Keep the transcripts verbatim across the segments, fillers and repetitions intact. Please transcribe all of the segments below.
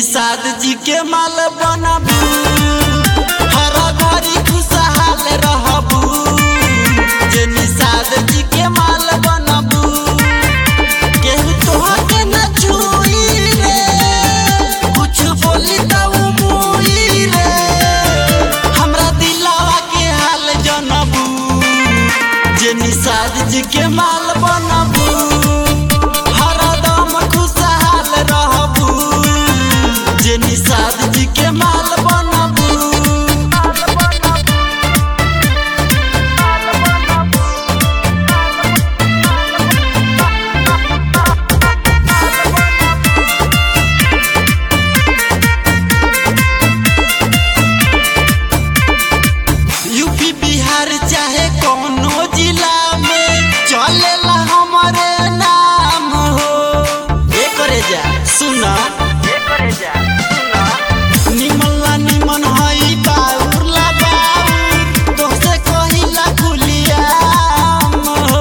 निषाद जी के माल बनबू, हर घड़ी खुशहाल रहबू। जे निषाद जी के माल बनबू, केहू तोहके न छुई रे, कुछ बोली त उ मुई रे। हमरा दिलवा के हाल जनबू, जे निषाद जी के माल बनबू, जे निषाद जी के माल बनबू। यूपी बिहार चाहे कोनो जिला में चलेला हमारे नाम हो। एकरे जा सुना निमला निमन हई बाउर ला बाउर, तोहसे कहिला खुलियाम हो।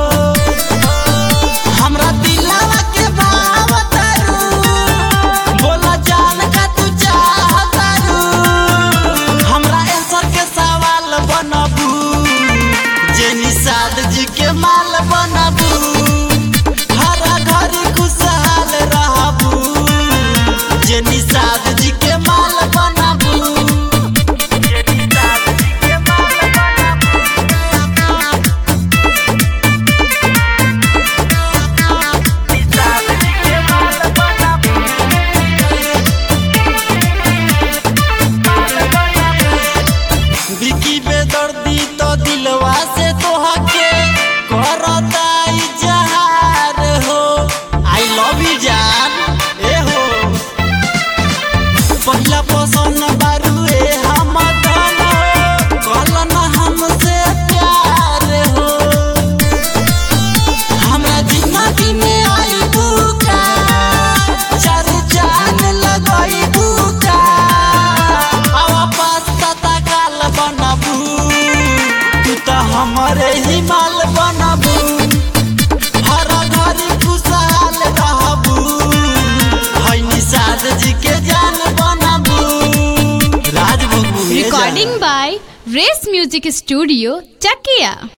हमरा दिलवा के भाव तारू, बोला जान का तू चाहतारू। हमरा आंसर के सवाल बनबू, जे निषाद जी के माल बनबू, हर घड़ी खुशहाल रहबू। जे निषाद जी के माल बनबू, जे निषाद जी के माल बनबू, निषाद जी के माल बनबू, बिकी बेदर्दी तो दिलवा से तोहके करता इजहार हो। आई लव यू जान ए हो, पहिला पसंद बारुए हम धन हो, कहलन हमसे प्यार हो। हमरा जिंदगी में आई बुका, चार जान लगाई बुका। आवा पास्ता तकाल बनबू, तू तो हमरे ही माल बनबू, हर घड़ी खुशहाल रहबू। हई निषाद जी के जान बनबू, राज बबू। Recording by Race Music Studio, Chakia।